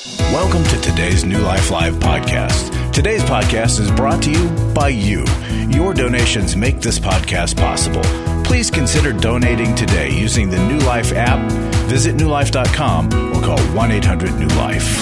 Welcome to today's New Life Live podcast. Today's podcast is brought to you by you. Your donations make this podcast possible. Please consider donating today using the New Life app, visit newlife.com, or call 1-800-NEW-LIFE.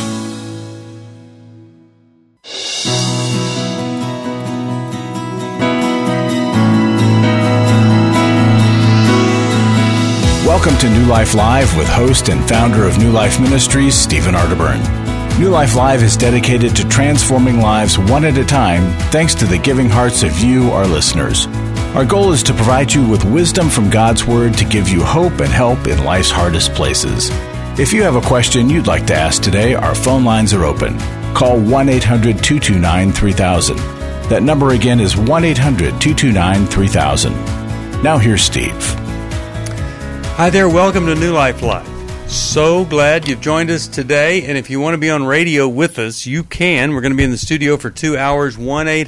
Welcome to New Life Live with host and founder of New Life Ministries, Stephen Arterburn. New Life Live is dedicated to transforming lives one at a time thanks to the giving hearts of you, our listeners. Our goal is to provide you with wisdom from God's Word to give you hope and help in life's hardest places. If you have a question you'd like to ask today, our phone lines are open. Call 1-800-229-3000. That number again is 1-800-229-3000. Now here's Steve. Hi there, welcome to New Life Live. So glad you've joined us today, and if you want to be on radio with us, you can. We're going to be in the studio for 2 hours,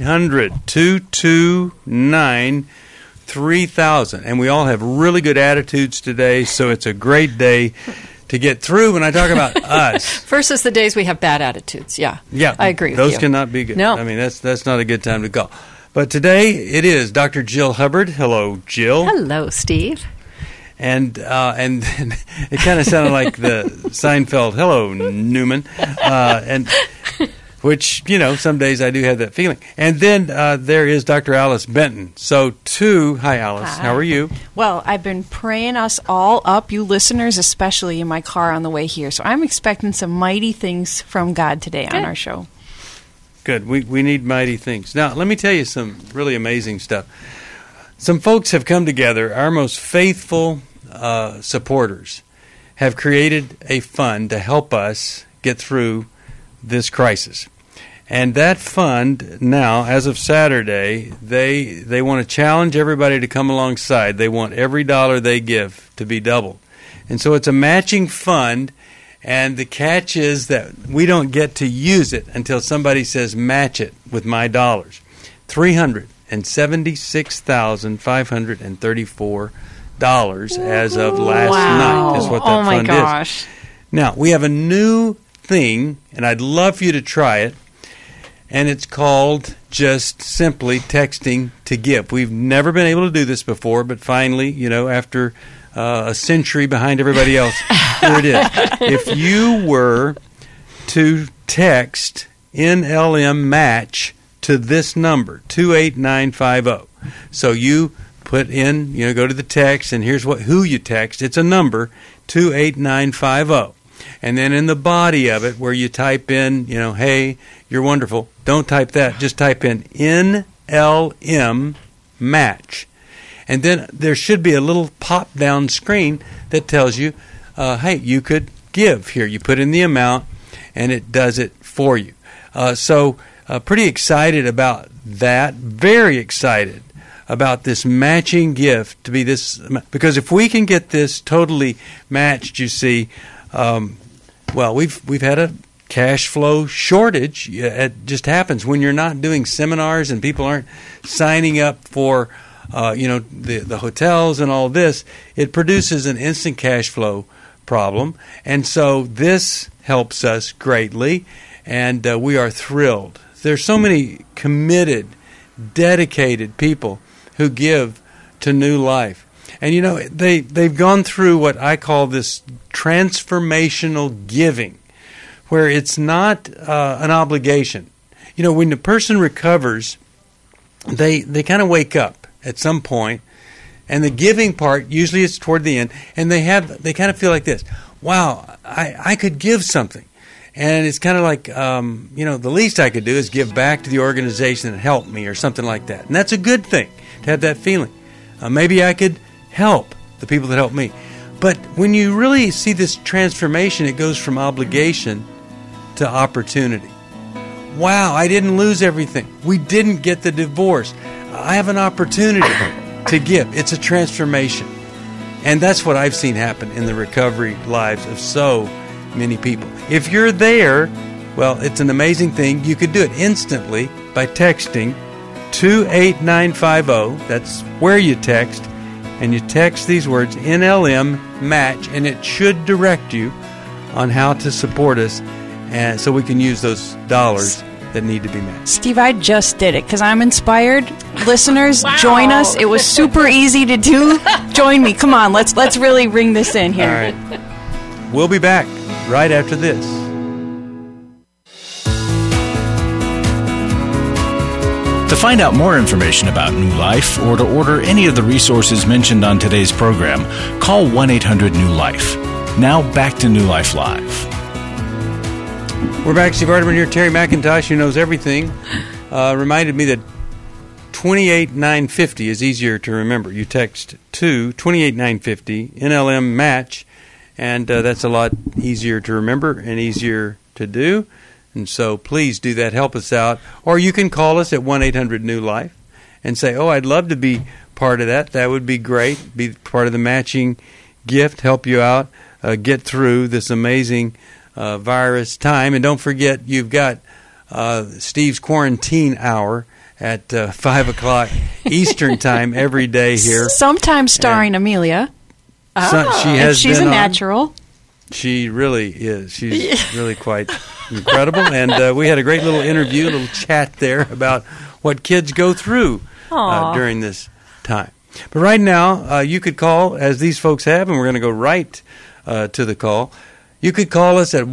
1-800-229-3000. And we all have really good attitudes today, so it's a great day to get through when I talk about us. Versus the days we have bad attitudes, yeah. Yeah, I agree with those you. cannot be good. No. I mean, that's not a good time to go. But today it is Dr. Jill Hubbard. Hello, Jill. Hello, Steve. And it kind of sounded like the Seinfeld, hello, Newman, and which, you know, some days I do have that feeling. And then there is Dr. Alice Benton. So, hi, Alice. Hi. How are you? Well, I've been praying us all up, you listeners, especially in my car on the way here. So I'm expecting some mighty things from God today on our show. Good. We need mighty things. Now, let me tell you some really amazing stuff. Some folks have come together, our most faithful supporters have created a fund to help us get through this crisis. And that fund now, as of Saturday, they want to challenge everybody to come alongside. They want every dollar they give to be doubled. And so it's a matching fund, and the catch is that we don't get to use it until somebody says match it with my dollars. $376,534 as of last night is what that fund is. Now, we have a new thing, and I'd love for you to try it, and it's called just simply texting to give. We've never been able to do this before, but finally, you know, after a century behind everybody else, here it is. If you were to text NLM match to this number, 28950, so you put in, you know, go to the text, and here's who you text. It's a number, 28950. And then in the body of it, where you type in, you know, hey, you're wonderful, don't type that. Just type in NLM match. And then there should be a little pop-down screen that tells you, hey, you could give here. You put in the amount, and it does it for you. So pretty excited about that. Very excited about this matching gift to be this, because if we can get this totally matched, you see, well, we've had a cash flow shortage. It just happens when you're not doing seminars and people aren't signing up for, you know, the hotels and all this. It produces an instant cash flow problem, and so this helps us greatly, and we are thrilled. There's so many committed, dedicated people who give to New Life. And, you know, they've gone through what I call this transformational giving, where it's not an obligation. You know, when the person recovers, they kind of wake up at some point, and the giving part, usually it's toward the end, and they kind of feel like this, wow, I could give something. And it's kind of like, you know, the least I could do is give back to the organization that helped me or something like that. And that's a good thing, to have that feeling. Maybe I could help the people that help me. But when you really see this transformation, it goes from obligation to opportunity. Wow, I didn't lose everything. We didn't get the divorce. I have an opportunity to give. It's a transformation. And that's what I've seen happen in the recovery lives of so many people. If you're there, well, it's an amazing thing. You could do it instantly by texting 28950. That's where you text. And you text these words, NLM match, and it should direct you on how to support us. and so we can use those dollars that need to be met. Steve, I just did it because I'm inspired. Listeners, join us. It was super easy to do. Join me. Come on, let's really ring this in here. All right. We'll be back right after this. To find out more information about New Life or to order any of the resources mentioned on today's program, call 1-800-NEW-LIFE. Now back to New Life Live. We're back. Steve Arterburn here. Terry McIntosh, who knows everything, reminded me that 28950 is easier to remember. You text to 28950 NLM match, and that's a lot easier to remember and easier to do. And so please do that. Help us out. Or you can call us at 1-800-NEW-LIFE and say, oh, I'd love to be part of that. That would be great. Be part of the matching gift, help you out, get through this amazing virus time. And don't forget, you've got Steve's Quarantine Hour at 5 o'clock Eastern Time every day here. Sometimes starring Amelia. She's a natural. She really is. She's really quite incredible. And we had a great little interview, a little chat there about what kids go through during this time. But right now, you could call, as these folks have, and we're going to go right to the call. You could call us at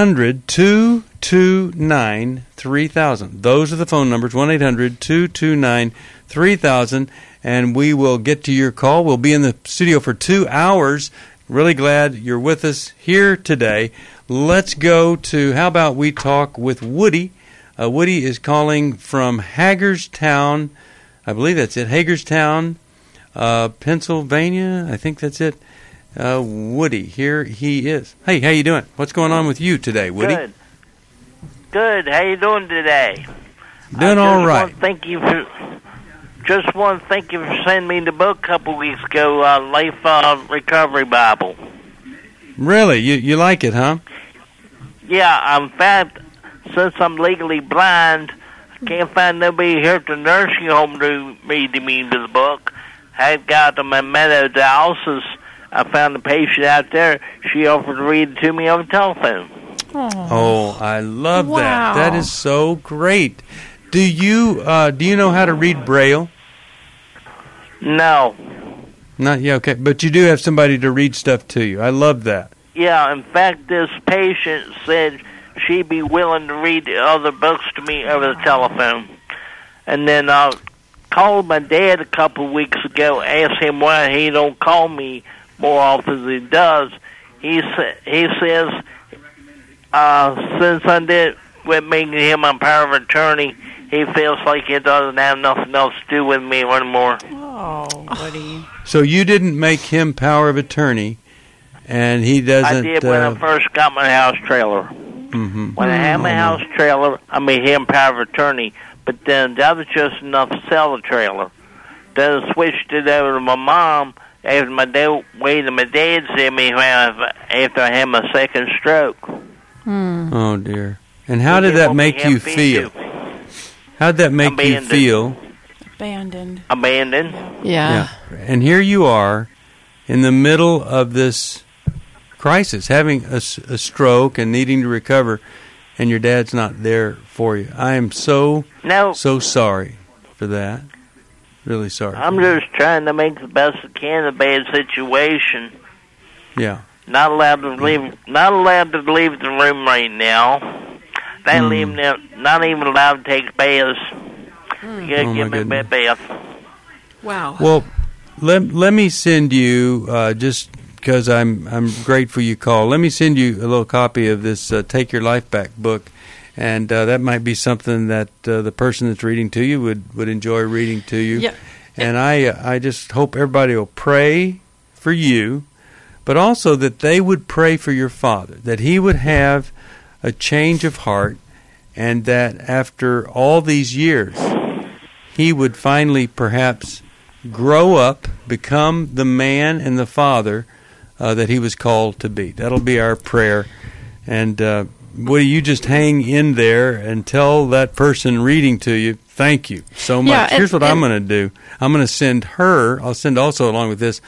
1-800-229-3000. Those are the phone numbers, 1-800-229-3000, and we will get to your call. We'll be in the studio for 2 hours. Really glad you're with us here today. Let's go to, how about we talk with Woody. Woody is calling from Hagerstown. I believe that's it, Hagerstown, Pennsylvania. I think that's it. Woody, here he is. Hey, how you doing? What's going on with you today, Woody? Good. How you doing today? Doing all right. Just want to thank you for sending me the book a couple weeks ago, Life Recovery Bible. Really? You like it, huh? Yeah. In fact, since I'm legally blind, I can't find nobody here at the nursing home to read me the book. I got them in Meadow Dialysis. I found a patient out there. She offered to read it to me on the telephone. Oh, I love that. That is so great. Do you know how to read Braille? No. Not yet. Okay, but you do have somebody to read stuff to you. I love that. Yeah. In fact, this patient said she'd be willing to read other books to me over the telephone. And then I called my dad a couple of weeks ago, asked him why he don't call me more often than he does. He says, since I did with making him a power of attorney, he feels like he doesn't have nothing else to do with me anymore. Oh, Woody. So you didn't make him power of attorney, and he doesn't... I did when I first got my house trailer. Mm-hmm. When I had my house trailer, I made him power of attorney, but then that was just enough to sell the trailer. Then I switched it over to my mom after my dad said me after I had my second stroke. Oh, dear. And how did that make you feel? How did that make you feel? Abandoned. Yeah. And here you are in the middle of this crisis, having a stroke and needing to recover, and your dad's not there for you. I am so sorry for that. Really sorry. I'm just trying to make the best I can of a bad situation. Yeah. Not allowed to leave the room right now. Not even allowed to take baths. You gotta give me a bed bath. Wow. Well, let me send you, just because I'm grateful you called, let me send you a little copy of this Take Your Life Back book. And that might be something that the person that's reading to you would enjoy reading to you. Yeah. And I just hope everybody will pray for you, but also that they would pray for your father, that he would have a change of heart, and that after all these years, he would finally perhaps grow up, become the man and the father that he was called to be. That'll be our prayer. And Woody, you just hang in there and tell that person reading to you, thank you so much. Here's what I'm going to do. I'm going to send her, I'll send also along with this,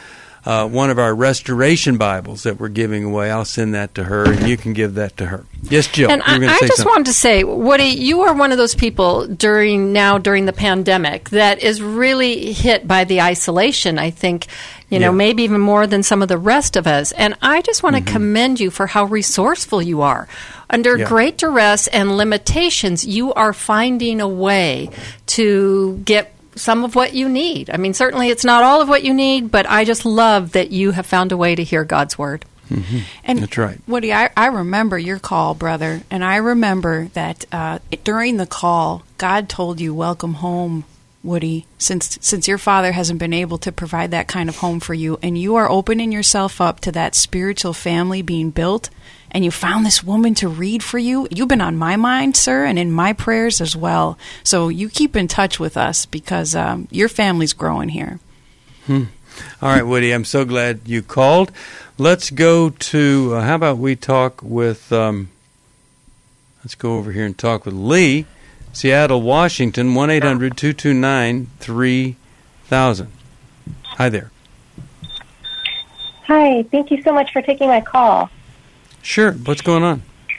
one of our restoration Bibles that we're giving away. I'll send that to her, and you can give that to her. Yes, Jill. And I just wanted to say, Woody, you are one of those people during the pandemic that is really hit by the isolation, I think, maybe even more than some of the rest of us. And I just want to commend you for how resourceful you are. Under great duress and limitations, you are finding a way to get some of what you need. I mean, certainly it's not all of what you need, but I just love that you have found a way to hear God's word. Mm-hmm. And that's right. Woody, I remember your call, brother, and I remember that during the call, God told you, welcome home, Woody, since your father hasn't been able to provide that kind of home for you, and you are opening yourself up to that spiritual family being built, and you found this woman to read for you. You've been on my mind, sir, and in my prayers as well. So you keep in touch with us because your family's growing here. All right, Woody, I'm so glad you called. Let's go to, how about we talk with, let's go over here and talk with Lee, Seattle, Washington, 1-800-229-3000. Hi there. Hi, thank you so much for taking my call. Sure. What's going on?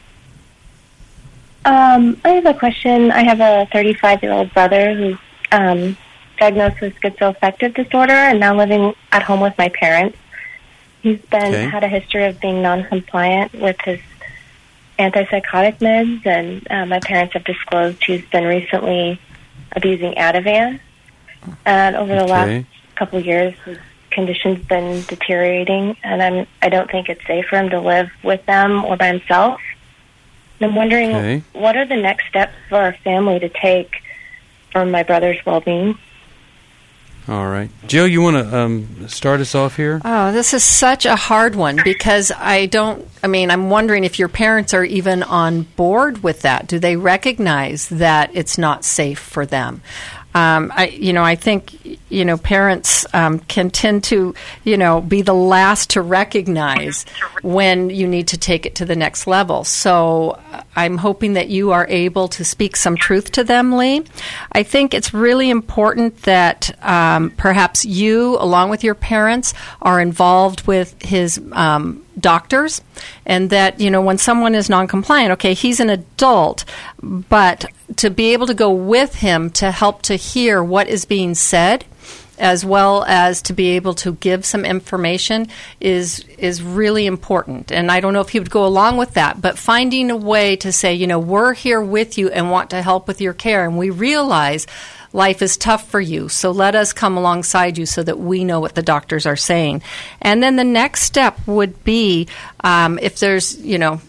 I have a question. I have a 35-year-old brother who's diagnosed with schizoaffective disorder and now living at home with my parents. He's had a history of being non-compliant with his antipsychotic meds, and my parents have disclosed he's been recently abusing Ativan. And over the last couple of years, his condition's been deteriorating, and I don't think it's safe for him to live with them or by himself. And I'm wondering, what are the next steps for our family to take for my brother's well-being? All right. Jill, you want to start us off here? Oh, this is such a hard one because I'm wondering if your parents are even on board with that. Do they recognize that it's not safe for them? I think, parents can tend to, be the last to recognize when you need to take it to the next level. So I'm hoping that you are able to speak some truth to them, Lee. I think it's really important that perhaps you, along with your parents, are involved with his doctors, and that, when someone is non-compliant, okay, he's an adult, but to be able to go with him to help to hear what is being said, as well as to be able to give some information is really important. And I don't know if he would go along with that, but finding a way to say, we're here with you and want to help with your care, and we realize life is tough for you, so let us come alongside you so that we know what the doctors are saying. And then the next step would be if there's,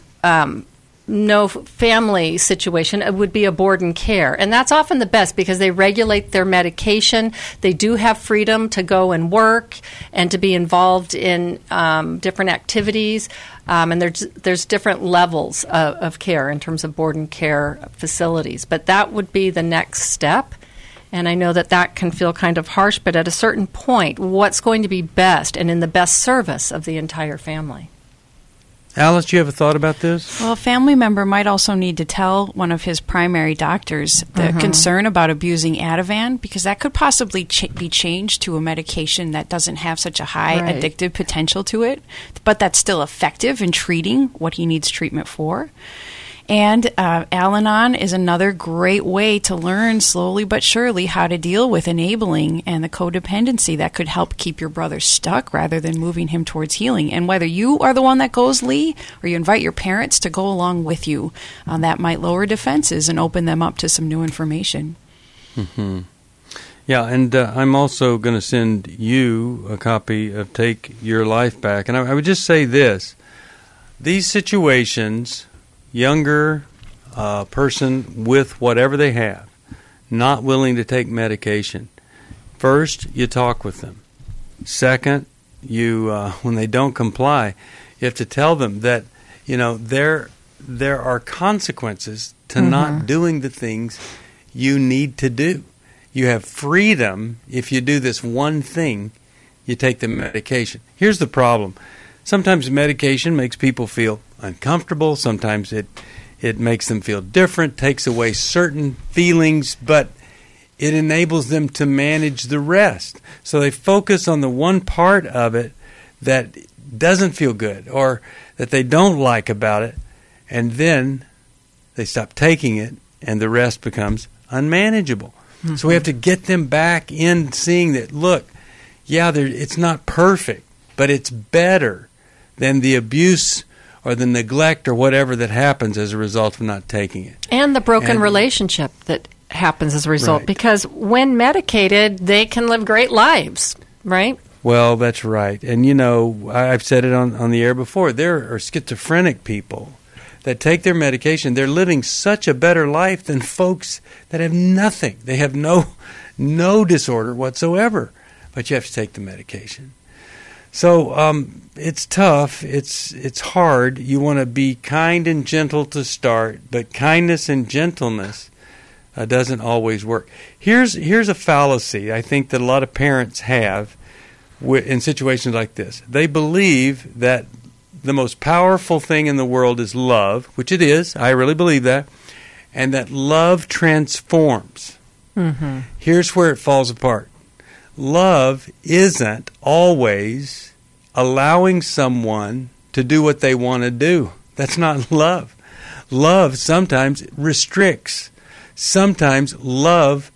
no family situation, it would be a board and care. And that's often the best because they regulate their medication. They do have freedom to go and work and to be involved in different activities. And there's different levels of care in terms of board and care facilities. But that would be the next step. And I know that can feel kind of harsh, but at a certain point, what's going to be best and in the best service of the entire family? Alice, do you have a thought about this? Well, a family member might also need to tell one of his primary doctors the concern about abusing Ativan, because that could possibly be changed to a medication that doesn't have such a high addictive potential to it, but that's still effective in treating what he needs treatment for. And Al-Anon is another great way to learn slowly but surely how to deal with enabling and the codependency that could help keep your brother stuck rather than moving him towards healing. And whether you are the one that goes, Lee, or you invite your parents to go along with you, that might lower defenses and open them up to some new information. Mm-hmm. Yeah, and I'm also going to send you a copy of Take Your Life Back. And I would just say this. These situations, younger person with whatever they have, not willing to take medication. First, you talk with them. Second, you when they don't comply, you have to tell them that there are consequences to not doing the things you need to do. You have freedom if you do this one thing. You take the medication. Here's the problem. Sometimes medication makes people feel uncomfortable. Sometimes it makes them feel different, takes away certain feelings, but it enables them to manage the rest. So they focus on the one part of it that doesn't feel good or that they don't like about it, and then they stop taking it, and the rest becomes unmanageable. Mm-hmm. So we have to get them back in seeing that, look, yeah, it's not perfect, but it's better than the abuse or the neglect or whatever that happens as a result of not taking it. And the broken relationship that happens as a result. Right. Because when medicated, they can live great lives, right? Well, that's right. And, you know, I've said it on the air before. There are schizophrenic people that take their medication. They're living such a better life than folks that have nothing. They have no disorder whatsoever, but you have to take the medication. So it's tough. It's hard. You want to be kind and gentle to start, but kindness and gentleness doesn't always work. Here's a fallacy I think that a lot of parents have in situations like this. They believe that the most powerful thing in the world is love, which it is. I really believe that. And that love transforms. Mm-hmm. Here's where it falls apart. Love isn't always allowing someone to do what they want to do. That's not love. Love sometimes restricts. Sometimes love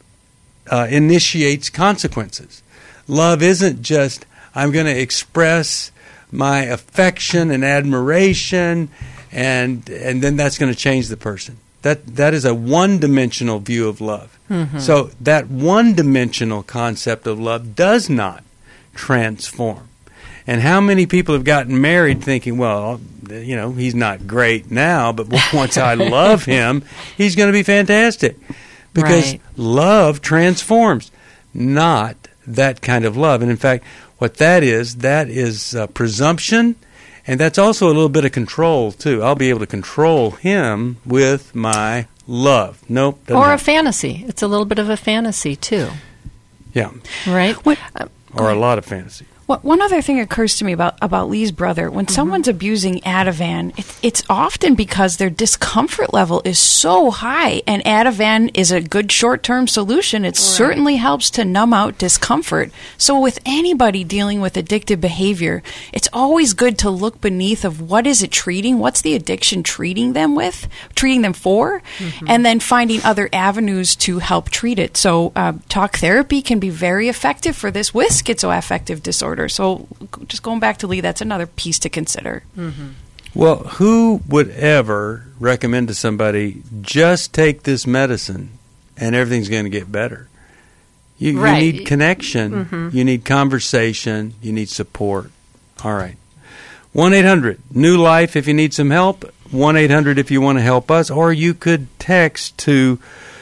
initiates consequences. Love isn't just, I'm going to express my affection and admiration, and then that's going to change the person. That is a one-dimensional view of love. Mm-hmm. So that one-dimensional concept of love does not transform. And how many people have gotten married thinking, well, you know, he's not great now, but once I love him, he's going to be fantastic. Because love transforms, not that kind of love. And in fact, what that is presumption, and that's also a little bit of control, too. I'll be able to control him with my love. Nope. Or a fantasy. It's a little bit of a fantasy, too. Yeah. Right? Or a lot of fantasy. One other thing occurs to me about Lee's brother. When someone's abusing Ativan, it's often because their discomfort level is so high, and Ativan is a good short-term solution. It certainly helps to numb out discomfort. So with anybody dealing with addictive behavior, it's always good to look beneath of what is it treating, what's the addiction treating them for, and then finding other avenues to help treat it. So talk therapy can be very effective for this with schizoaffective disorder. So just going back to Lee, that's another piece to consider. Mm-hmm. Well, who would ever recommend to somebody, just take this medicine and everything's going to get better? You need connection. Mm-hmm. You need conversation. You need support. All right. 1-800-NEW-LIFE if you need some help. 1-800 if you want to help us. Or you could text to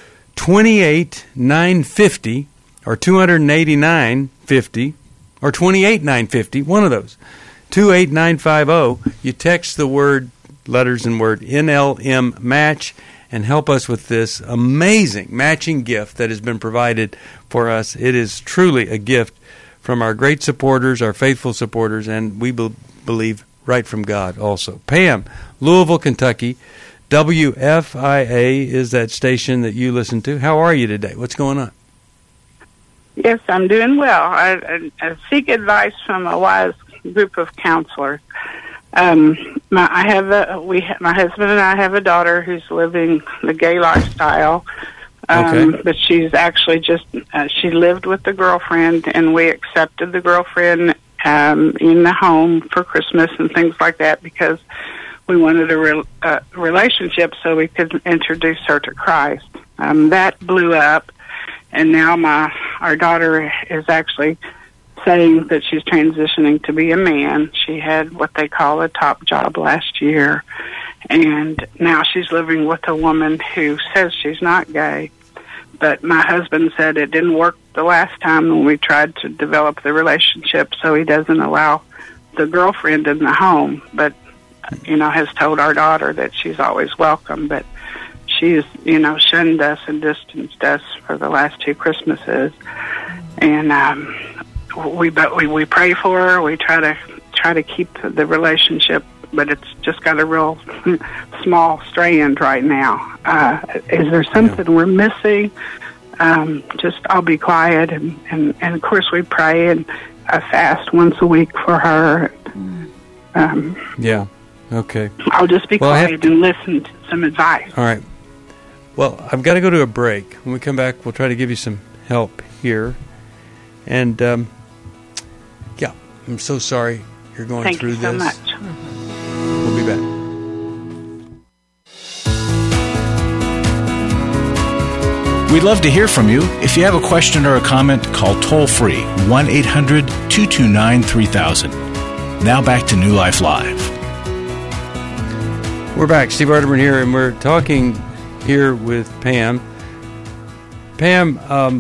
28950 or 28950. Or 28950, one of those. 28950. You text the letters and word NLM match and help us with this amazing matching gift that has been provided for us. It is truly a gift from our great supporters, our faithful supporters, and we believe right from God also. Pam, Louisville, Kentucky. WFIA is that station that you listen to. How are you today? What's going on? Yes, I'm doing well. I seek advice from a wise group of counselors. My husband and I have a daughter who's living the gay lifestyle, but she's actually she lived with the girlfriend, and we accepted the girlfriend in the home for Christmas and things like that because we wanted a relationship so we could introduce her to Christ. That blew up. And now our daughter is actually saying that she's transitioning to be a man. She had what they call a top job last year, and now she's living with a woman who says she's not gay. But my husband said it didn't work the last time when we tried to develop the relationship, so he doesn't allow the girlfriend in the home, but, has told our daughter that she's always welcome, but she's, shunned us and distanced us for the last 2 Christmases, and we pray for her. We try to keep the relationship, but it's just got a real small strand right now. Is there something we're missing? I'll be quiet, and of course we pray, and I fast once a week for her. Yeah. Okay. I'll just be quiet and listen to some advice. All right. Well, I've got to go to a break. When we come back, we'll try to give you some help here. And, yeah, I'm so sorry you're going through this. Thank you so much. We'll be back. We'd love to hear from you. If you have a question or a comment, call toll-free 1-800-229-3000. Now back to New Life Live. We're back. Steve Arterburn here, and we're talking here with Pam. Pam,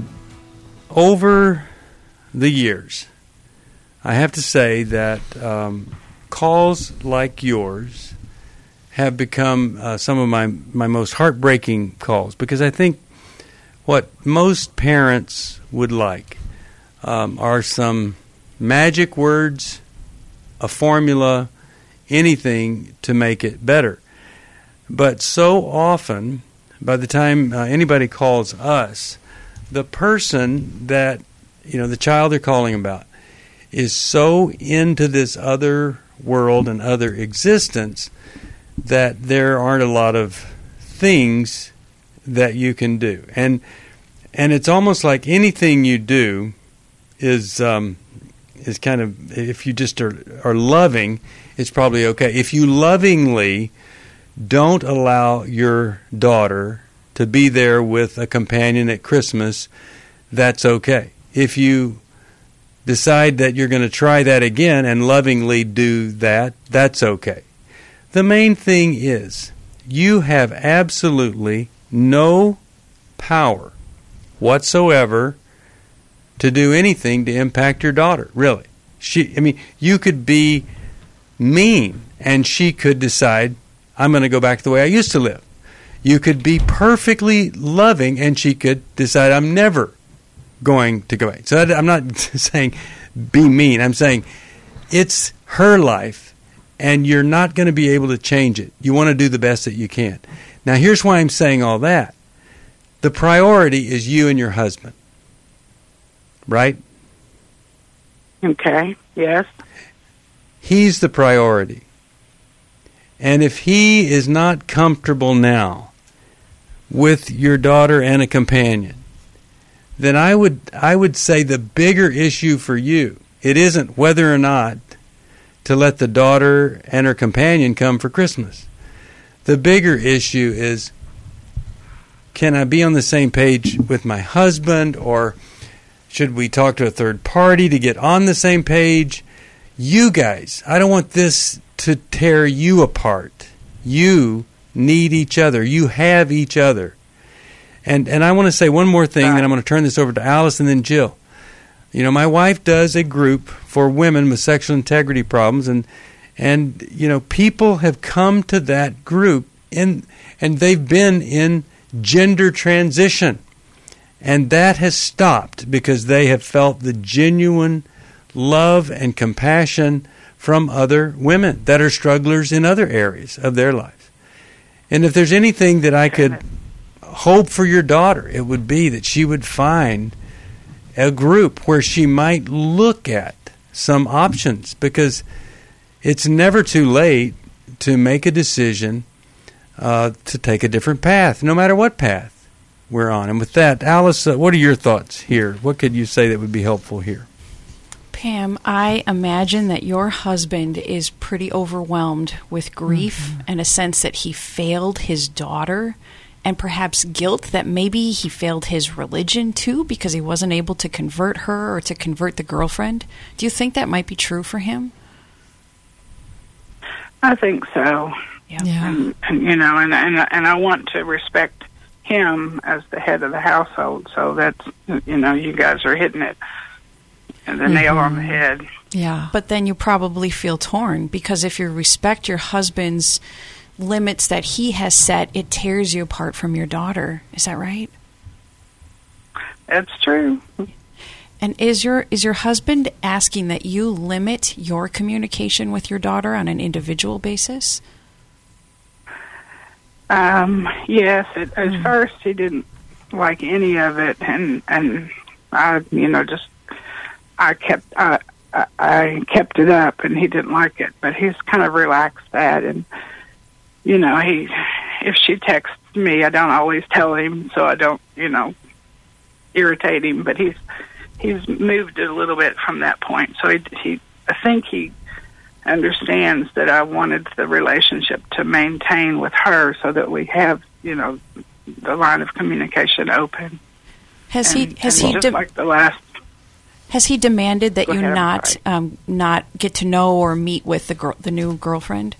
over the years, I have to say that calls like yours have become some of my most heartbreaking calls, because I think what most parents would like are some magic words, a formula, anything to make it better. But so often, by the time anybody calls us, the person that, the child they're calling about is so into this other world and other existence that there aren't a lot of things that you can do. And it's almost like anything you do is kind of, if you just are loving, it's probably okay. If you lovingly don't allow your daughter to be there with a companion at Christmas, that's okay. If you decide that you're going to try that again and lovingly do that, that's okay. The main thing is you have absolutely no power whatsoever to do anything to impact your daughter, really. You could be mean and she could decide, I'm going to go back to the way I used to live. You could be perfectly loving and she could decide, I'm never going to go back. So I'm not saying be mean. I'm saying it's her life and you're not going to be able to change it. You want to do the best that you can. Now, here's why I'm saying all that. The priority is you and your husband, right? Okay, yes. He's the priority. And if he is not comfortable now with your daughter and a companion, then I would say the bigger issue for you, it isn't whether or not to let the daughter and her companion come for Christmas. The bigger issue is, can I be on the same page with my husband, or should we talk to a third party to get on the same page? You guys, I don't want this to tear you apart. You need each other. You have each other. And I want to say one more thing, then I'm going to turn this over to Alice and then Jill. My wife does a group for women with sexual integrity problems, and people have come to that group and they've been in gender transition. And that has stopped because they have felt the genuine love and compassion from other women that are strugglers in other areas of their lives. And if there's anything that I could hope for your daughter, it would be that she would find a group where she might look at some options, because it's never too late to make a decision to take a different path, no matter what path we're on. And with that, Alice, what are your thoughts here? What could you say that would be helpful here? Pam, I imagine that your husband is pretty overwhelmed with grief and a sense that he failed his daughter, and perhaps guilt that maybe he failed his religion too because he wasn't able to convert her or to convert the girlfriend. Do you think that might be true for him? I think so. Yeah. And I want to respect him as the head of the household. So that's, you guys are hitting it. And the nail on the head. Yeah. But then you probably feel torn, because if you respect your husband's limits that he has set, it tears you apart from your daughter. Is that right? That's true. And is your husband asking that you limit your communication with your daughter on an individual basis? Yes. At first, he didn't like any of it, and I I kept it up, and he didn't like it. But he's kind of relaxed that, and if she texts me, I don't always tell him, so I don't irritate him. But he's moved it a little bit from that point. So I think he understands that I wanted the relationship to maintain with her, so that we have the line of communication open. Has he demanded that you not get to know or meet with the new girlfriend?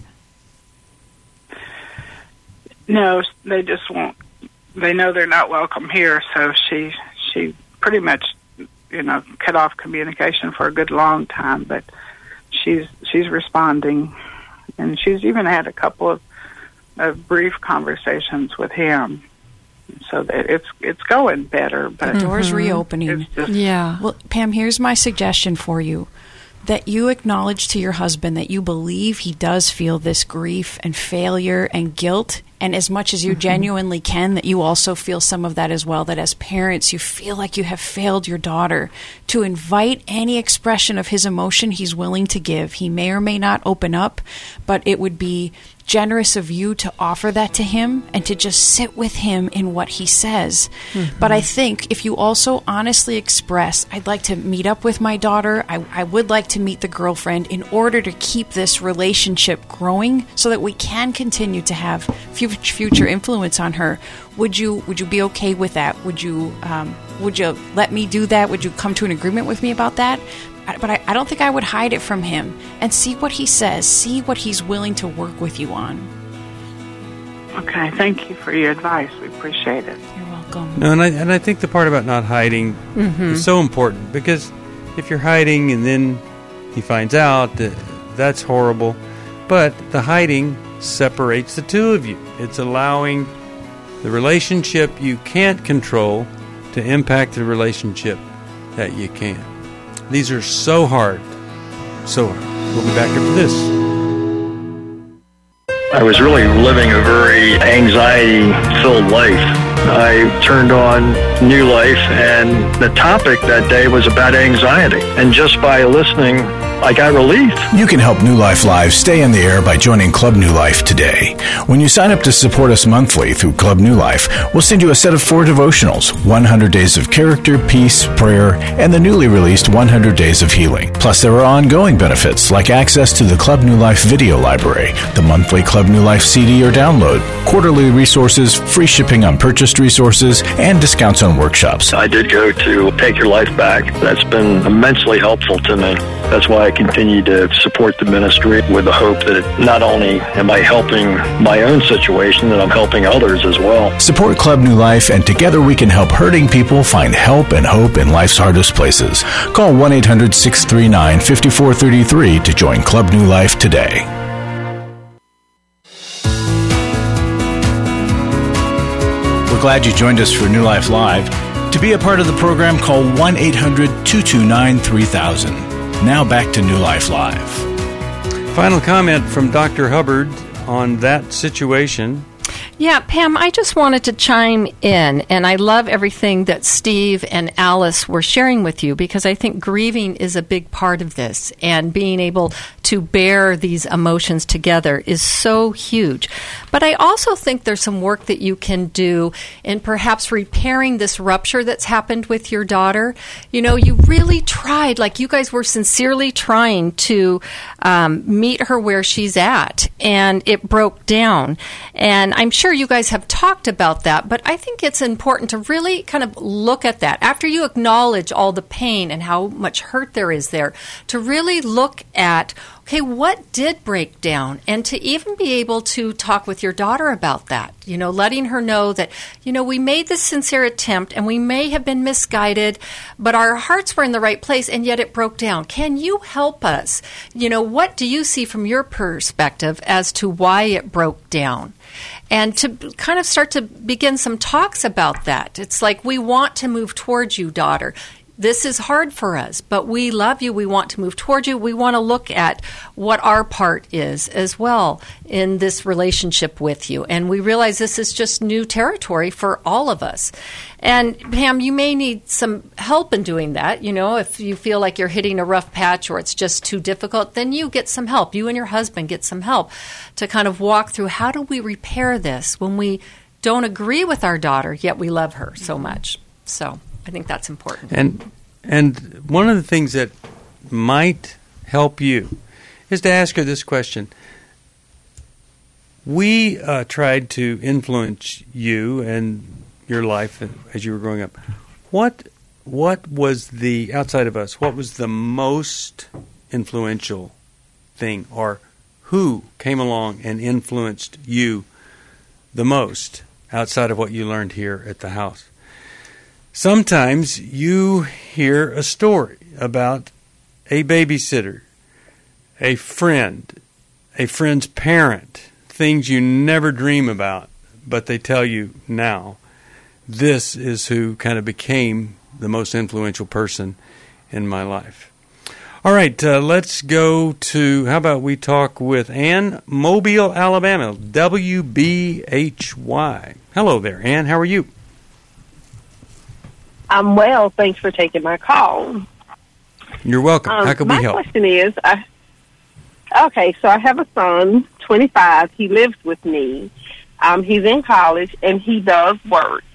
No, they just won't. They know they're not welcome here, so she pretty much cut off communication for a good long time. But she's responding, and she's even had a couple of brief conversations with him. So that it's going better, but the door's reopening. Well, Pam, here's my suggestion for you: that you acknowledge to your husband that you believe he does feel this grief and failure and guilt, and as much as you genuinely can, that you also feel some of that as well, that as parents you feel like you have failed your daughter. To invite any expression of his emotion he's willing to give. He may or may not open up, but it would be generous of you to offer that to him and to just sit with him in what he says. But I think if you also honestly express, I'd like to meet up with my daughter, I would like to meet the girlfriend in order to keep this relationship growing so that we can continue to have future influence on her. Would you be okay with that? Would you let me do that? Would you come to an agreement with me about that? But I don't think I would hide it from him, and see what he says, see what he's willing to work with you on. Okay, thank you for your advice. We appreciate it. You're welcome. No, and I think the part about not hiding is so important, because if you're hiding and then he finds out, that's horrible. But the hiding separates the two of you. It's allowing the relationship you can't control to impact the relationship that you can. These are so hard. So we'll be back after this. I was really living a very anxiety-filled life. I turned on New Life, and the topic that day was about anxiety. And just by listening, I got relief. You can help New Life Live stay in the air by joining Club New Life today. When you sign up to support us monthly through Club New Life, we'll send you a set of 4 devotionals, 100 Days of Character, Peace, Prayer, and the newly released 100 Days of Healing. Plus, there are ongoing benefits like access to the Club New Life video library, the monthly Club New Life CD or download, quarterly resources, free shipping on purchased resources, and discounts on workshops. I did go to Take Your Life Back. That's been immensely helpful to me. That's why I continue to support the ministry with the hope that not only am I helping my own situation, that I'm helping others as well. Support Club New Life, and together we can help hurting people find help and hope in life's hardest places. Call 1-800-639-5433 to join Club New Life today. We're glad you joined us for New Life Live. To be a part of the program, call 1-800-229-3000. Now back to New Life Live. Final comment from Dr. Hubbard on that situation. Yeah, Pam, I just wanted to chime in, and I love everything that Steve and Alice were sharing with you, because I think grieving is a big part of this, and being able to bear these emotions together is so huge. But I also think there's some work that you can do in perhaps repairing this rupture that's happened with your daughter. You know, you really tried, like you guys were sincerely trying to meet her where she's at, and it broke down. And I'm sure you guys have talked about that, but I think it's important to really kind of look at that. After you acknowledge all the pain and how much hurt there is there, to really look at, okay, what did break down? And to even be able to talk with your daughter about that, you know, letting her know that, you know, we made this sincere attempt and we may have been misguided, but our hearts were in the right place and yet it broke down. Can you help us? You know, what do you see from your perspective as to why it broke down? And to kind of start to begin some talks about that. It's like, we want to move towards you, daughter. this is hard for us, but we love you. We want to move toward you. We want to look at what our part is as well in this relationship with you. And we realize this is just new territory for all of us. And Pam, you may need some help in doing that. You know, if you feel like you're hitting a rough patch or it's just too difficult, then you get some help. You and your husband get some help to kind of walk through how do we repair this when we don't agree with our daughter, yet we love her so much. So I think that's important. And one of the things that might help you is to ask her this question. We tried to influence you and your life as you were growing up. What was the, outside of us, what was the most influential thing, or who came along and influenced you the most outside of what you learned here at the house? Sometimes you hear a story about a babysitter, a friend's parent, things you never dream about, but they tell you now. This is who kind of became the most influential person in my life. All right, let's go to, how about we talk with Ann, Mobile, Alabama, WBHY. Hello there, Ann. How are you? I'm well. Thanks for taking my call. You're welcome. How can we help? My question is, so I have a son, 25. He lives with me. He's in college, and he does work.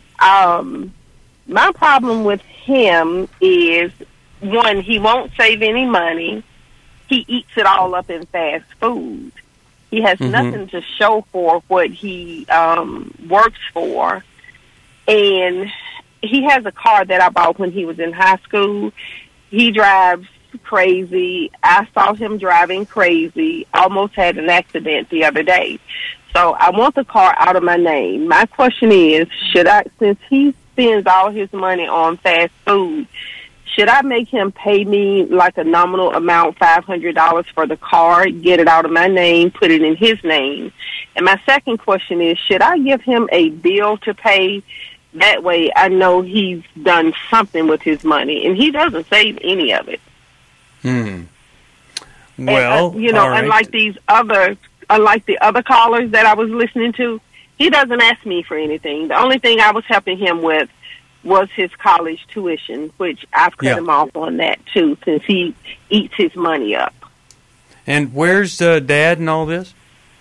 My problem with him is, one, he won't save any money. He eats it all up in fast food. He has nothing to show for what he works for. And he has a car that I bought when he was in high school. He drives crazy. I saw him driving crazy. Almost had an accident the other day. So I want the car out of my name. My question is, since he spends all his money on fast food, should I make him pay me like a nominal amount, $500 for the car, get it out of my name, put it in his name? And my second question is, should I give him a bill to pay? That way I know he's done something with his money, and he doesn't save any of it. Well, and, unlike the other callers that I was listening to, he doesn't ask me for anything. The only thing I was helping him with was his college tuition, which I've cut him off on that too, since he eats his money up. And where's Dad in all this?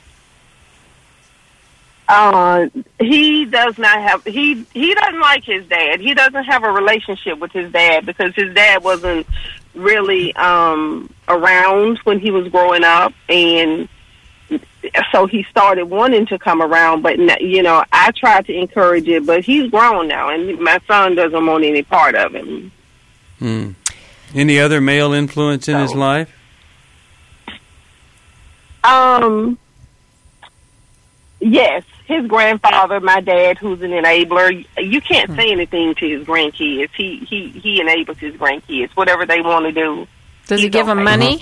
He does not have, he doesn't like his dad. He doesn't have a relationship with his dad because his dad wasn't really around when he was growing up, and so he started wanting to come around, but I tried to encourage it, but he's grown now, and my son doesn't want any part of him. Any other male influence in his life? Yes, his grandfather, my dad, who's an enabler. You can't say anything to his grandkids. He enables his grandkids, whatever they want to do. Does he give them money?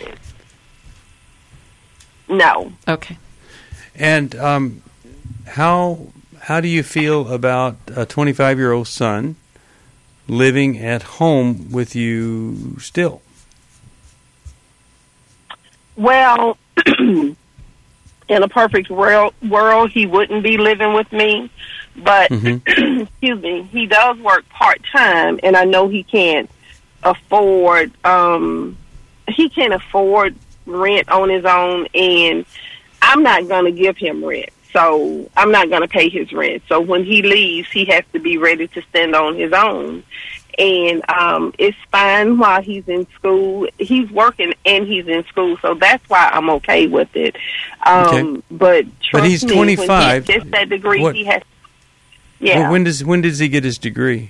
No. Okay. And how do you feel about a 25-year-old son living at home with you still? Well, in a perfect world, he wouldn't be living with me. But, excuse me, he does work part-time, and I know he can't afford, rent on his own, and I'm not going to give him rent. So I'm not going to pay his rent. So when he leaves, he has to be ready to stand on his own. And it's fine while he's in school. He's working and he's in school, so that's why I'm okay with it. But he's 25. When he gets that degree, he has. Yeah. When does he get his degree?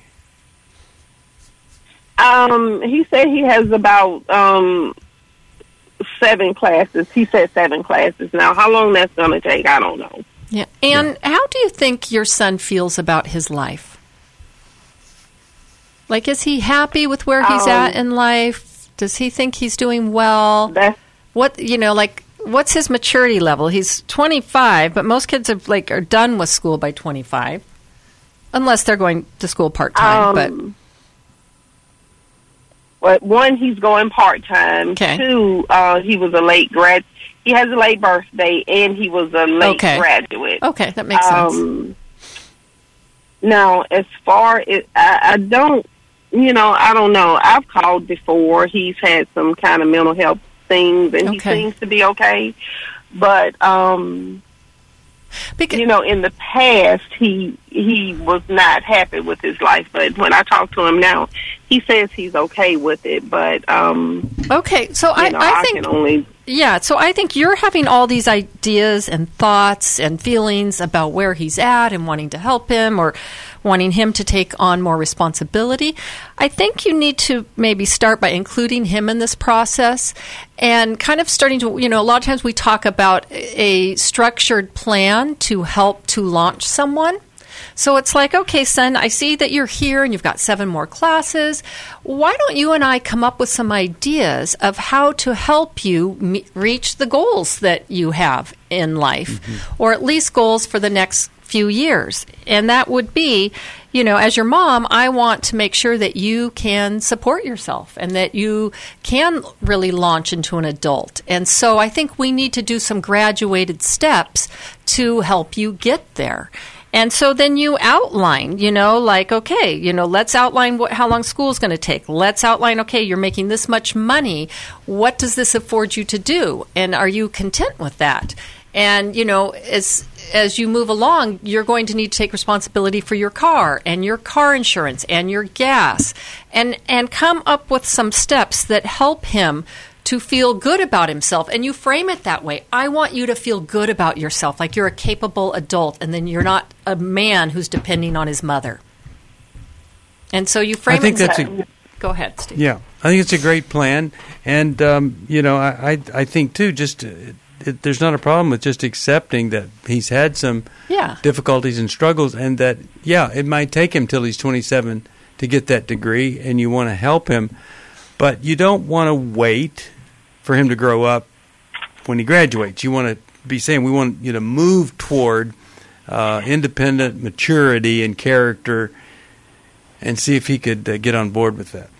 He said he has about 7 classes. He said 7 classes. Now, how long that's going to take, I don't know. Yeah. And how do you think your son feels about his life? Like, is he happy with where he's at in life? Does he think he's doing well? What's his maturity level? He's 25, but most kids are done with school by 25, unless they're going to school part-time. one, he's going part-time. Okay. Two, he was a late grad. He has a late birthday, and he was a late graduate. Okay, that makes sense. Now, as far as I don't know. I've called before. He's had some kind of mental health things, and he seems to be okay. But because, in the past, he was not happy with his life. But when I talk to him now, he says he's okay with it. But okay, so I think can only. Yeah, so I think you're having all these ideas and thoughts and feelings about where he's at and wanting to help him or wanting him to take on more responsibility. I think you need to maybe start by including him in this process and kind of starting to, a lot of times we talk about a structured plan to help to launch someone. So it's like, okay, son, I see that you're here and you've got 7 more classes. Why don't you and I come up with some ideas of how to help you reach the goals that you have in life, or at least goals for the next few years? And that would be, as your mom, I want to make sure that you can support yourself and that you can really launch into an adult. And so I think we need to do some graduated steps to help you get there. And so then you outline, let's outline how long school is going to take. Let's outline, okay, you're making this much money. What does this afford you to do? And are you content with that? And, as you move along, you're going to need to take responsibility for your car and your car insurance and your gas and come up with some steps that help him to feel good about himself. And you frame it that way. I want you to feel good about yourself, like you're a capable adult, and then you're not a man who's depending on his mother. And so you frame it. Go ahead, Steve. Yeah, I think it's a great plan. And, I think, too, there's not a problem with just accepting that he's had some difficulties and struggles, and that, it might take him till he's 27 to get that degree, and you want to help him. But you don't want to wait for him to grow up when he graduates. You want to be saying, we want you to move toward independent maturity and character, and see if he could get on board with that.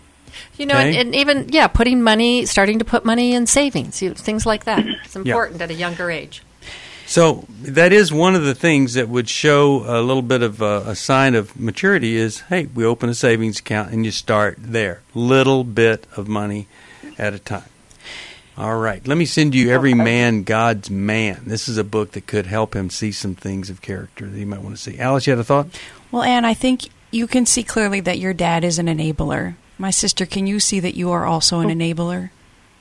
And even, starting to put money in savings, things like that. It's important at a younger age. So that is one of the things that would show a little bit of a sign of maturity is, hey, we open a savings account and you start there. Little bit of money at a time. All right. Let me send you Every Man, God's Man. This is a book that could help him see some things of character that he might want to see. Alice, you had a thought? Well, Ann, I think you can see clearly that your dad is an enabler. My sister, can you see that you are also an enabler?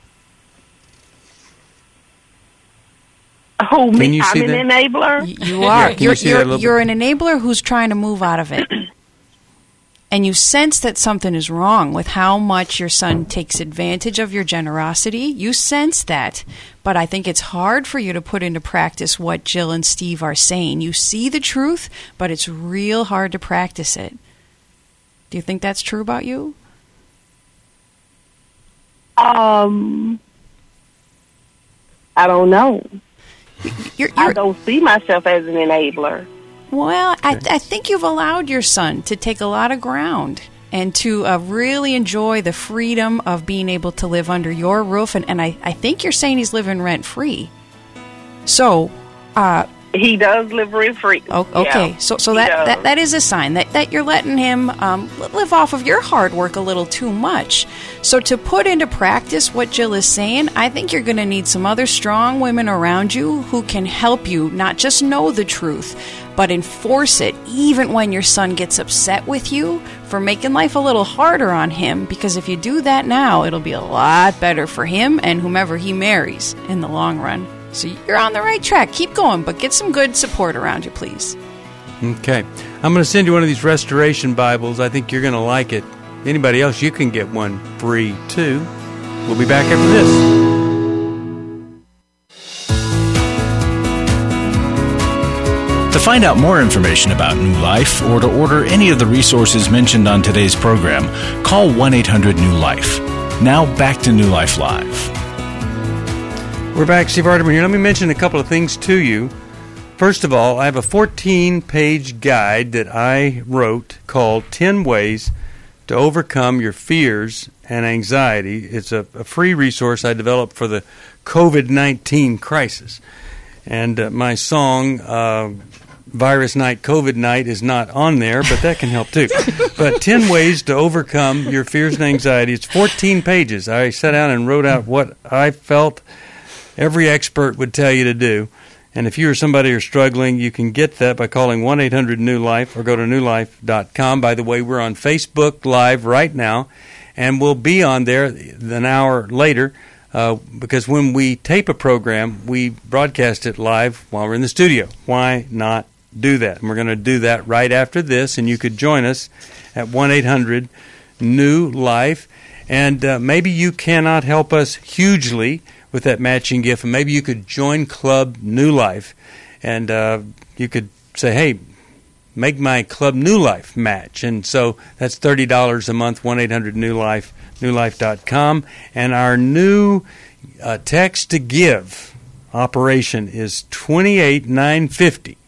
Oh, me? I'm an enabler? You are. You're an enabler who's trying to move out of it. And you sense that something is wrong with how much your son takes advantage of your generosity. You sense that. But I think it's hard for you to put into practice what Jill and Steve are saying. You see the truth, but it's real hard to practice it. Do you think that's true about you? I don't know. I don't see myself as an enabler. Well, I think you've allowed your son to take a lot of ground and to really enjoy the freedom of being able to live under your roof. And I think you're saying he's living rent-free. So... he does live rent-free. Oh, okay, yeah, so that is a sign that you're letting him live off of your hard work a little too much. So to put into practice what Jill is saying, I think you're going to need some other strong women around you who can help you not just know the truth, but enforce it even when your son gets upset with you for making life a little harder on him, because if you do that now, it'll be a lot better for him and whomever he marries in the long run. So you're on the right track. Keep going, but get some good support around you, please. Okay. I'm going to send you one of these Restoration Bibles. I think you're going to like it. Anybody else, you can get one free, too. We'll be back after this. To find out more information about New Life or to order any of the resources mentioned on today's program, call 1-800-NEW-LIFE. Now back to New Life Live. We're back. Steve Arterburn here. Let me mention a couple of things to you. First of all, I have a 14-page guide that I wrote called 10 Ways to overcome your fears and anxiety. It's a free resource I developed for the COVID-19 crisis. And my song, Virus Night, COVID Night, is not on there, but that can help too. But 10 ways to overcome your fears and anxiety. It's 14 pages. I sat down and wrote out what I felt every expert would tell you to do. And if you or somebody are struggling, you can get that by calling 1-800-NEW-LIFE or go to newlife.com. By the way, we're on Facebook Live right now, and we'll be on there an hour later because when we tape a program, we broadcast it live while we're in the studio. Why not do that? And we're going to do that right after this, and you could join us at 1-800-NEW-LIFE. And maybe you cannot help us hugely with that matching gift, and maybe you could join Club New Life, and you could say, hey, make my Club New Life match. And so that's $30 a month, 1-800-NEW-LIFE, newlife.com. And our new text to give operation is 28950.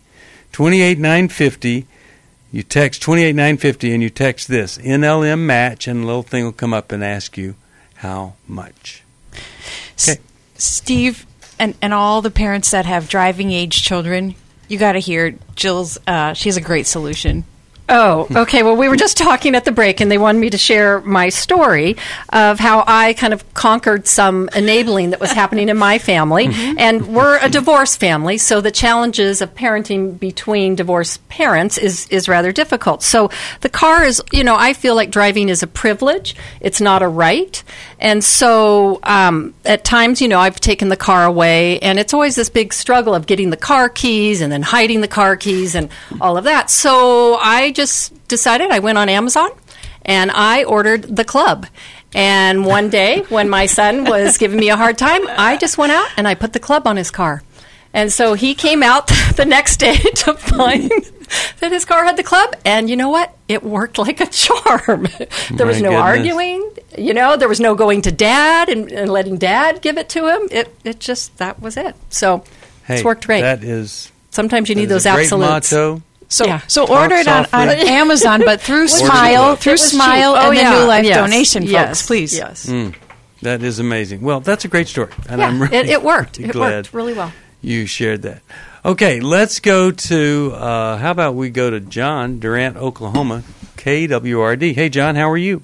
28950. You text 28950 and you text this, NLM match, and a little thing will come up and ask you how much. Okay. Steve, and all the parents that have driving-age children, you got to hear Jill's. She has a great solution. Oh, okay. Well, we were just talking at the break, and they wanted me to share my story of how I kind of conquered some enabling that was happening in my family. Mm-hmm. And we're a divorced family, so the challenges of parenting between divorced parents is rather difficult. So the car is, I feel like driving is a privilege. It's not a right. And so at times, I've taken the car away, and it's always this big struggle of getting the car keys and then hiding the car keys and all of that. So I just decided, I went on Amazon and I ordered the club. And one day when my son was giving me a hard time, I just went out and I put the club on his car. And so he came out the next day to find that his car had the club. And you know what? It worked like a charm. There was no arguing. There was no going to Dad and letting Dad give it to him. It just, that was it. So it's worked great. That is... Sometimes you need those absolutes. Great motto. So order it on Amazon, but through Smile, and the New Life donation, folks, please. Yes. That is amazing. Well, that's a great story, and I'm really it worked. Glad it worked really well. You shared that. Okay, let's go to. How about we go to John, Durant, Oklahoma, KWRD. Hey, John, how are you?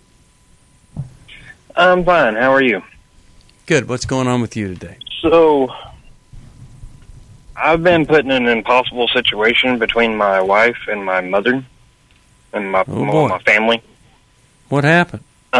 I'm fine. How are you? Good. What's going on with you today? So, I've been put in an impossible situation between my wife and my mother and my family. What happened?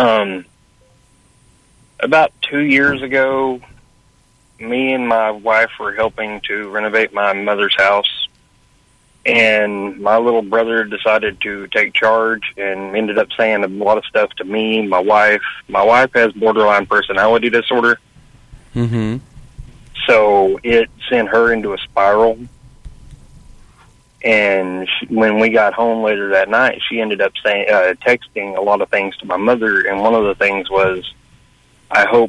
About 2 years ago, me and my wife were helping to renovate my mother's house, and my little brother decided to take charge and ended up saying a lot of stuff to me, my wife. My wife has borderline personality disorder. Mm-hmm. So it sent her into a spiral. And when we got home later that night, she ended up texting a lot of things to my mother. And one of the things was, I hope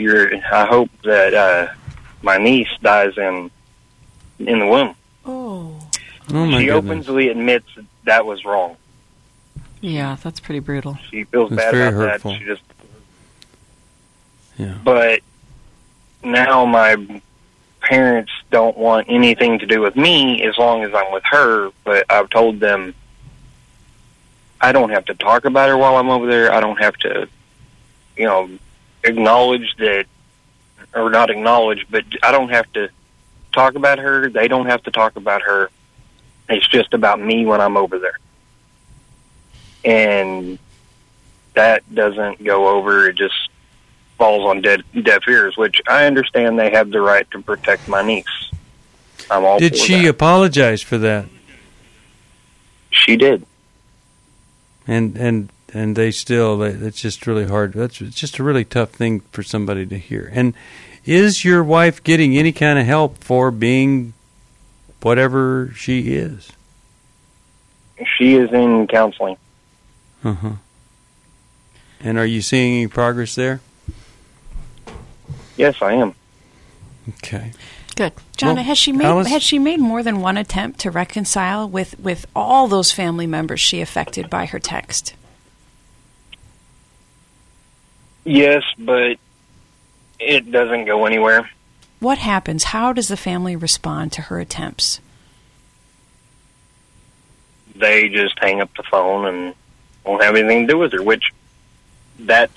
that my niece dies in the womb. Oh my She openly admits that was wrong. Yeah, that's pretty brutal. She feels bad about hurtful. that. She just. Yeah. But now my parents don't want anything to do with me as long as I'm with her, but I've told them I don't have to talk about her while I'm over there. I don't have to, acknowledge that, or not acknowledge, but I don't have to talk about her. They don't have to talk about her. It's just about me when I'm over there. And that doesn't go over. It just falls on deaf ears, which I understand they have the right to protect my niece. I'm all Did for she that. apologize for that? She did. And they still, it's just really hard. It's just a really tough thing for somebody to hear. And is your wife getting any kind of help for being whatever she is? She is in counseling. Uh-huh. And are you seeing any progress there? Yes, I am. Okay. Good. John, has she made more than one attempt to reconcile with all those family members she affected by her text? Yes, but it doesn't go anywhere. What happens? How does the family respond to her attempts? They just hang up the phone and won't have anything to do with her, which that's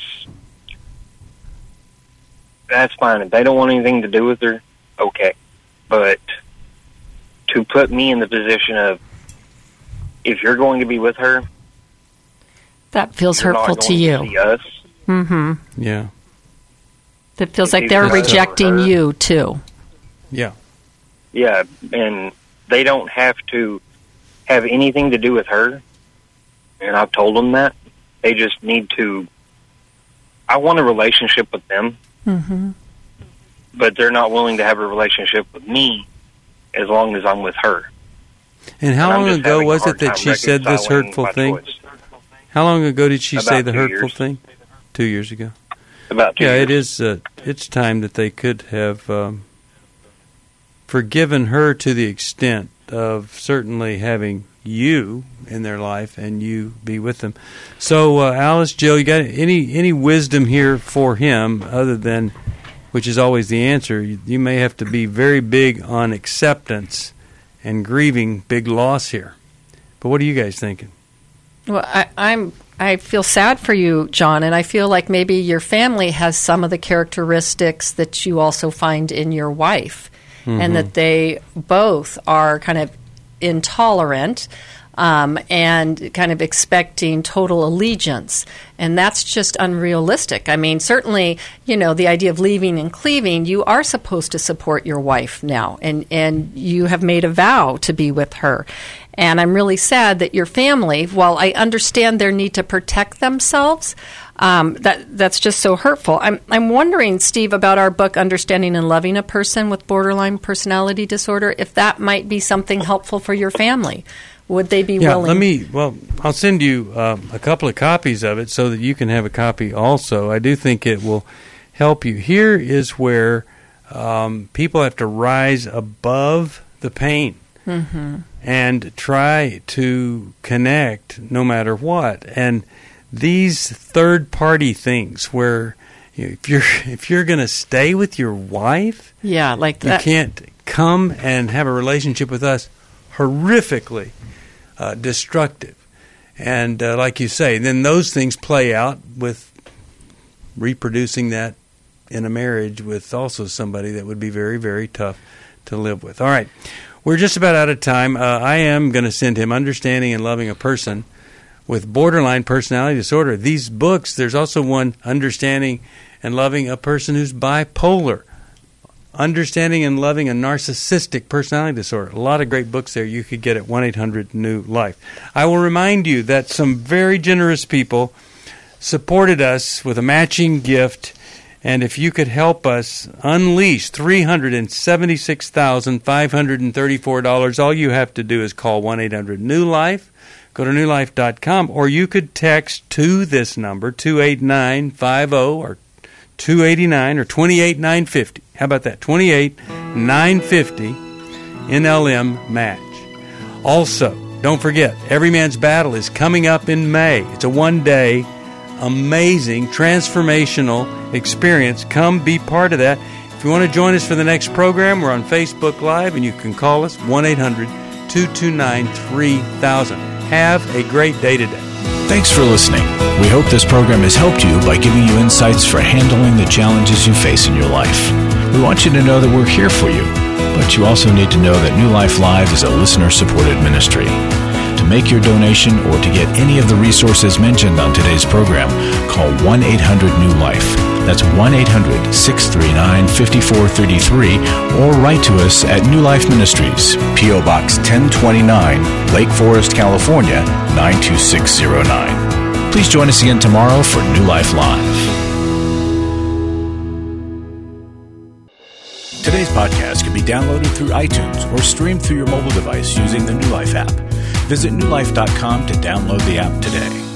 fine. If they don't want anything to do with her, okay. But to put me in the position of, if you're going to be with her, that feels hurtful to you. To see us. Mm-hmm. Yeah. That feels like they're rejecting you, too. Yeah. Yeah, and they don't have to have anything to do with her, and I've told them that. They just need to... I want a relationship with them, but they're not willing to have a relationship with me as long as I'm with her. And how long ago was it that she said this hurtful thing? How long ago did she say the hurtful thing? 2 years ago. About 2 years. Yeah, it is. It's time that they could have forgiven her to the extent of certainly having you in their life and you be with them. So, Alice, Jill, you got any wisdom here for him other than, which is always the answer, you may have to be very big on acceptance and grieving big loss here. But what are you guys thinking? Well, I feel sad for you, John, and I feel like maybe your family has some of the characteristics that you also find in your wife, and that they both are kind of intolerant and kind of expecting total allegiance. And that's just unrealistic. I mean, certainly, the idea of leaving and cleaving, you are supposed to support your wife now, and you have made a vow to be with her. And I'm really sad that your family, while I understand their need to protect themselves, that's just so hurtful. I'm wondering, Steve, about our book, Understanding and Loving a Person with Borderline Personality Disorder, if that might be something helpful for your family. Would they be willing? I'll send you a couple of copies of it so that you can have a copy also. I do think it will help you. Here is where people have to rise above the pain. And try to connect no matter what. And these third-party things where if you're going to stay with your wife, like that, you can't come and have a relationship with us, horrifically destructive. And like you say, then those things play out with reproducing that in a marriage with also somebody that would be very, very tough to live with. All right. We're just about out of time. I am going to send him Understanding and Loving a Person with Borderline Personality Disorder. These books, there's also one, Understanding and Loving a Person who's bipolar. Understanding and Loving a Narcissistic Personality Disorder. A lot of great books there you could get at 1-800-NEW-LIFE. I will remind you that some very generous people supported us with a matching gift. And if you could help us unleash $376,534, all you have to do is call 1-800-NEW-LIFE, go to newlife.com, or you could text to this number, 28950 or 289 or 28950. How about that? 28950 NLM match. Also, don't forget, Every Man's Battle is coming up in May. It's a one-day amazing, transformational experience. Come be part of that. If you want to join us for the next program, we're on Facebook Live, and you can call us 1-800-229-3000. Have a great day today. Thanks for listening. We hope this program has helped you by giving you insights for handling the challenges you face in your life. We want you to know that we're here for you, but you also need to know that New Life Live is a listener-supported ministry. To make your donation or to get any of the resources mentioned on today's program, call 1-800-NEW-LIFE. That's 1-800-639-5433, or write to us at New Life Ministries, P.O. Box 1029, Lake Forest, California, 92609. Please join us again tomorrow for New Life Live. Today's podcast can be downloaded through iTunes or streamed through your mobile device using the New Life app. Visit newlife.com to download the app today.